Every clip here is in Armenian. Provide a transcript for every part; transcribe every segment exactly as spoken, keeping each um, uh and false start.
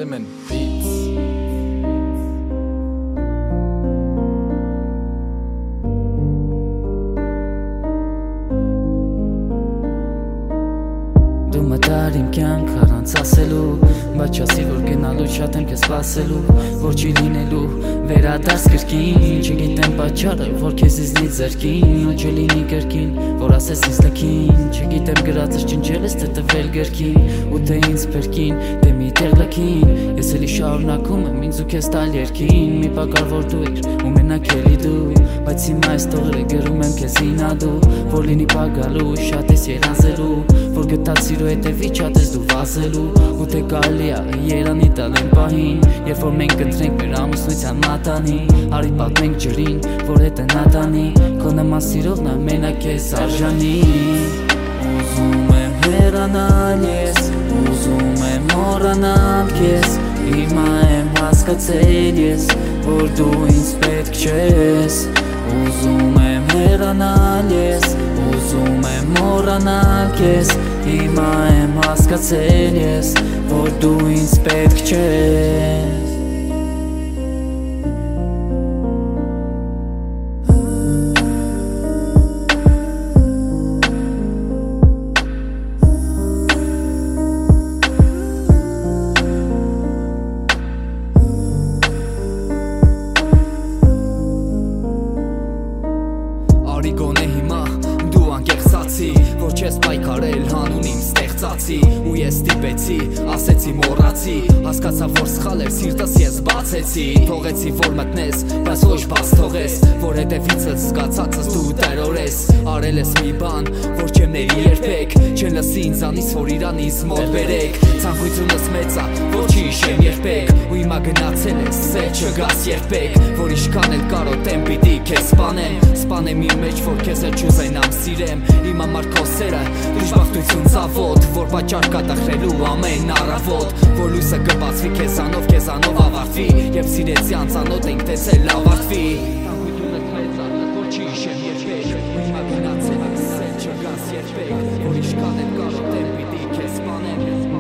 Element Beats. Դու մտար իմ կյանք առանց ասելու, բայց չասիր որ գնալու շատ եմ քեզ սպասելու, որ չի լինելու վերադարձ կրկին, չգիտեմ պատճառը որ քեզ իզնի ձեռքին, ու չլինի կրկին, որ ասես ինձ լքին, չգիտեմ գրածս ջնջել ես թե տվել գրքին, ու թե ինձ բերքին, թե մի տեղ լքին, ես էլի շարունակում եմ ինձ ու քեզ տալ երկին, մի պակար որ դու էր ու մենակ էլի դու, բայց հիմա այս տողերը գրում եմ քեզ ինադու, որ լինի պագալու, շատ ես երազելու, որ գտած սիրո հետևի շատ ես դու վազելու, ու թե կարելի է երանի տալ են պահին, երբ որ մենք կընտրենք մեր ամուսնության մատանի, արի պատմենք ջրին, որ հետ է նա տանի, քո նման սիրով նա մենակ ես արժանի, ուզում եմ հեռանալ ես, ուզում եմ մոռանալ քեզ, հիմա եմ հասկացել ես, որ դու ինձ պետք չես, ուզում եմ հեռանալ ես, ուզում եմ մոռանալ քեզ, հիմա եմ հասկացել ես, որ դու ինձ պետք չես Գոնե հիմա դու անկեղծացի, որ չես պայքարել հանուն իմ ստեղծացի, ու ես ստիպեցի, ասեցի մոռացի, հասկացա որ սխալ էր սիրտս ես բացեցի, թողեցի որ մտնես, բայց ոչ բաց թողես, որ հետևիցս զգացածս դու տերորես, արել ես մի բան, որ չեմ ների երբեք, չեն լսի ինձանից որ իրանից մոտ բերեք, ցանկությունս մեծ ա, որ չի իշեմ երբեք, ու հիմա գնացել ես, սեր չգաս երբեք, որ իշքան էլ կարոտեմ պիտի քեզ սպանեմ, սպանեմ իմ մեջ որ քեզ էլ չուզենամ սիրեմ, իմ համար քո սերը դժբախտություն ծավոտ, որ պատճառ կա տխրելու ամեն առավոտ, որ լույսը կբացվի քեզանով, քեզանով ավարտվի, երբ սիրեցի անծանոթ ենք տեսել ավարտվի, ցանկությունս մեծ ա, որ չի իշեմ երբեք, ու հիմա գնացել ես, սեր չգաս երբեք, որ իշքան էլ կարոտեմ պիտի քեզ սպանեմ,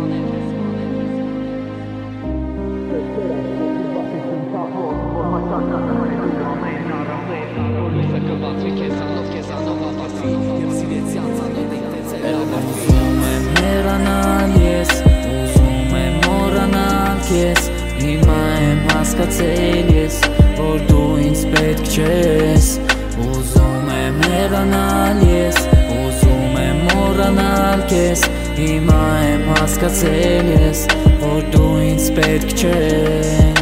Ուզում եմ հեռանալ ես, ուզում եմ մոռանալ քեզ, հիմա եմ հասկացել ես, որ դու ինձ պետք չես, ուզում եմ հեռանալ ես, ուզում եմ մոռանալ քեզ, հիմա եմ հասկացել ես, որ դու ինձ պետք չես